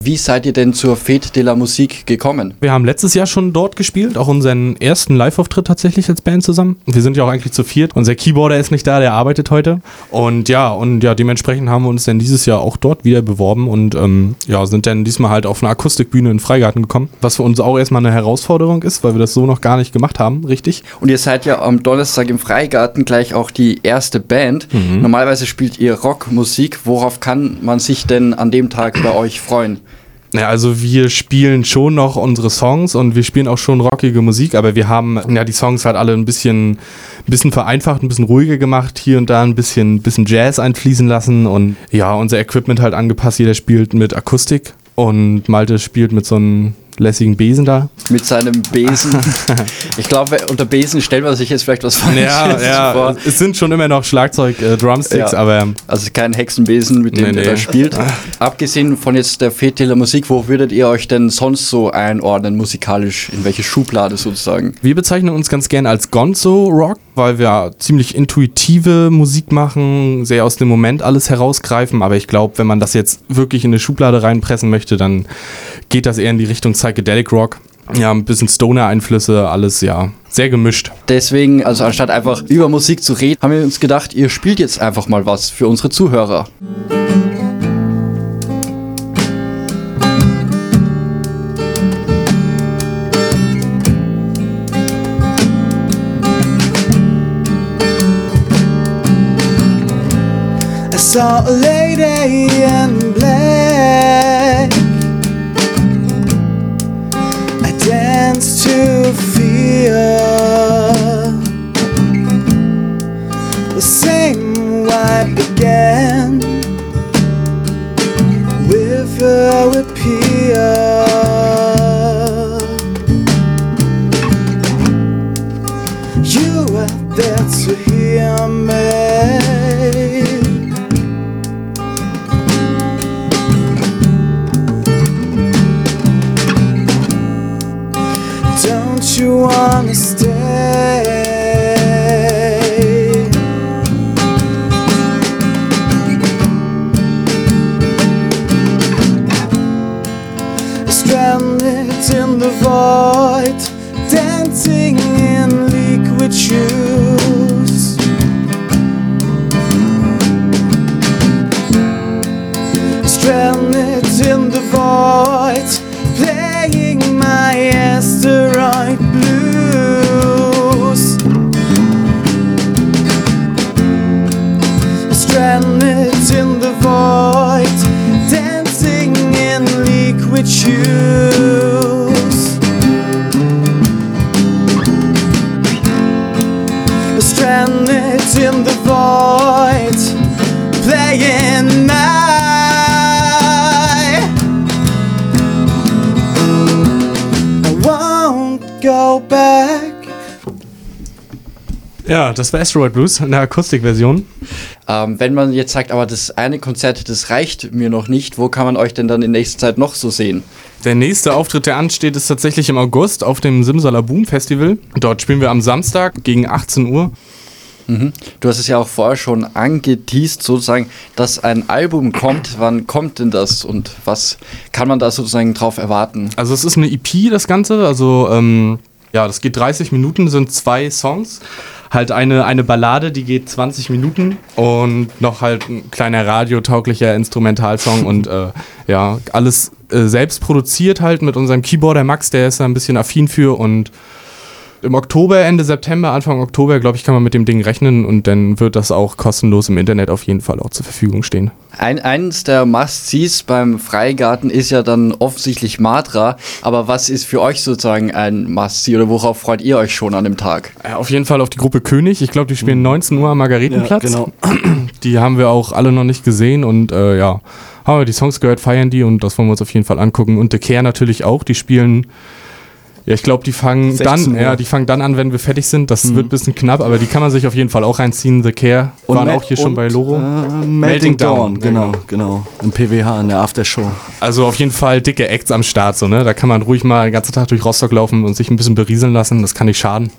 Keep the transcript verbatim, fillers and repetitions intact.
wie seid ihr denn zur Fête de la Musique gekommen? Wir haben letztes Jahr schon dort gespielt, auch unseren ersten Live-Auftritt tatsächlich als Band zusammen. Wir sind ja auch eigentlich zu viert. Unser Keyboarder ist nicht da, der arbeitet heute. Und ja, und ja, dementsprechend haben wir uns dann dieses Jahr auch dort wieder beworben und ähm, ja, sind dann diesmal halt auf eine Akustikbühne in Freigarten gekommen, was für uns auch erstmal eine Herausforderung ist, weil wir das so noch gar nicht gemacht haben, richtig? Und ihr seid ja am Donnerstag im Freigarten gleich auch die erste Band. Mhm. Normalerweise spielt ihr Rockmusik. Worauf kann man sich denn an dem Tag bei euch freuen? Ja, also wir spielen schon noch unsere Songs und wir spielen auch schon rockige Musik, aber wir haben ja die Songs halt alle ein bisschen, ein bisschen vereinfacht, ein bisschen ruhiger gemacht, hier und da ein bisschen, bisschen Jazz einfließen lassen und ja, unser Equipment halt angepasst. Jeder spielt mit Akustik und Malte spielt mit so einem lässigen Besen da. Mit seinem Besen. Ich glaube, unter Besen stellt man sich jetzt vielleicht was Falsches ja, ja, vor. Es sind schon immer noch Schlagzeug, äh, Drumsticks, ja, aber... Also kein Hexenbesen, mit dem nee, ihr nee. da spielt. Abgesehen von jetzt der Fête de la Musique, wo würdet ihr euch denn sonst so einordnen, musikalisch? In welche Schublade sozusagen? Wir bezeichnen uns ganz gerne als Gonzo-Rock, weil wir ziemlich intuitive Musik machen, sehr aus dem Moment alles herausgreifen, aber ich glaube, wenn man das jetzt wirklich in eine Schublade reinpressen möchte, dann geht das eher in die Richtung Psychedelic Rock. Ja, ein bisschen Stoner-Einflüsse, alles, ja, sehr gemischt. Deswegen, also anstatt einfach über Musik zu reden, haben wir uns gedacht, ihr spielt jetzt einfach mal was für unsere Zuhörer. I saw a lady in black. I danced to fear. The same wipe began with her appeal. You were there to hear me. Don't you wanna stay? Stranded in the void, dancing in liquid shoes. Stranded in the void, playing my asteroid blues. Stranded in the void, dancing in liquid shoes. Stranded in the void, playing my Go back. Ja, das war Asteroid Blues in der Akustikversion. Ähm, wenn man jetzt sagt, aber das eine Konzert, das reicht mir noch nicht, wo kann man euch denn dann in nächster Zeit noch so sehen? Der nächste Auftritt, der ansteht, ist tatsächlich im August auf dem Simsalabim Festival. Dort spielen wir am Samstag gegen achtzehn Uhr. Mhm. Du hast es ja auch vorher schon angeteast, sozusagen, dass ein Album kommt. Wann kommt denn das und was kann man da sozusagen drauf erwarten? Also es ist eine E P, das Ganze. Also ähm, ja, das geht dreißig Minuten, sind zwei Songs. Halt eine, eine Ballade, die geht zwanzig Minuten und noch halt ein kleiner radiotauglicher Instrumentalsong und äh, ja, alles äh, selbst produziert halt mit unserem Keyboarder Max, der ist da ein bisschen affin für und im Oktober, Ende September, Anfang Oktober, glaube ich, kann man mit dem Ding rechnen und dann wird das auch kostenlos im Internet auf jeden Fall auch zur Verfügung stehen. Ein, eins der Must-Sees beim Freigarten ist ja dann offensichtlich Matra, aber was ist für euch sozusagen ein Must-See oder worauf freut ihr euch schon an dem Tag? Ja, auf jeden Fall auf die Gruppe König, ich glaube, die spielen neunzehn Uhr am Margaretenplatz. Ja, genau. Die haben wir auch alle noch nicht gesehen und äh, ja, haben wir die Songs gehört, feiern die und das wollen wir uns auf jeden Fall angucken und The Care natürlich auch, die spielen... Ja, ich glaube, die fangen dann, ja, die fangen dann an, wenn wir fertig sind. Das mhm. wird ein bisschen knapp, aber die kann man sich auf jeden Fall auch reinziehen. The Care und waren Ma- auch hier schon bei Loro. Äh, Melting, Melting Down, Down, genau, genau. Im P W H in der Aftershow. Also auf jeden Fall dicke Acts am Start, so, ne? Da kann man ruhig mal den ganzen Tag durch Rostock laufen und sich ein bisschen berieseln lassen. Das kann nicht schaden.